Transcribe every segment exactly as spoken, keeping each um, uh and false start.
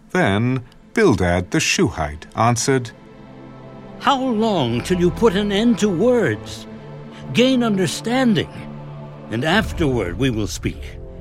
Then Bildad the Shuhite answered, How long till you put an end to words? Gain understanding, and afterward we will speak.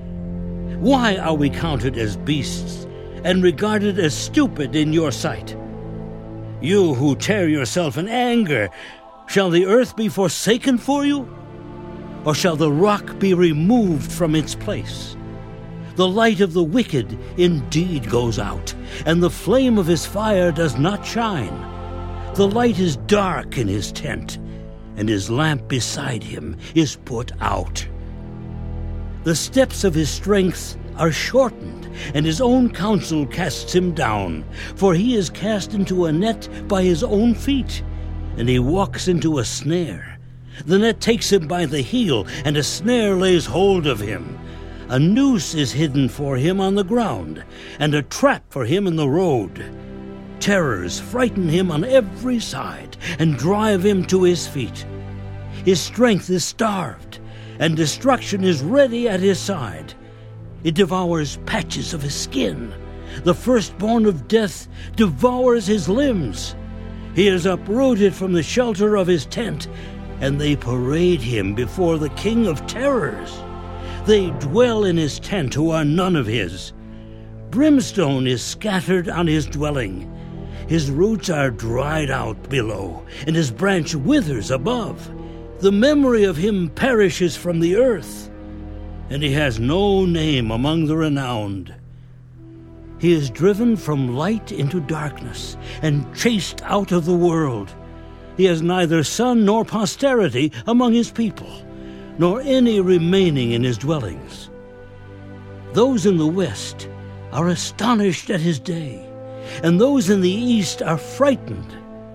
Why are we counted as beasts and regarded as stupid in your sight? You who tear yourself in anger, shall the earth be forsaken for you? Or shall the rock be removed from its place? The light of the wicked indeed goes out, and the flame of his fire does not shine. The light is dark in his tent, and his lamp beside him is put out. The steps of his strength are shortened, and his own counsel casts him down. For he is cast into a net by his own feet, and he walks into a snare. The net takes him by the heel, and a snare lays hold of him. A noose is hidden for him on the ground, and a trap for him in the road. Terrors frighten him on every side, and drive him to his feet. His strength is starved, and destruction is ready at his side. It devours patches of his skin. The firstborn of death devours his limbs. He is uprooted from the shelter of his tent, and they parade him before the king of terrors. They dwell in his tent who are none of his. Brimstone is scattered on his dwelling. His roots are dried out below, and his branch withers above. The memory of him perishes from the earth, and he has no name among the renowned. He is driven from light into darkness, and chased out of the world. He has neither son nor posterity among his people, nor any remaining in his dwellings. Those in the west are astonished at his day, and those in the east are frightened.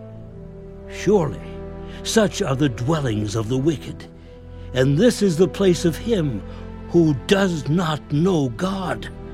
Surely such are the dwellings of the wicked, and this is the place of him who does not know God.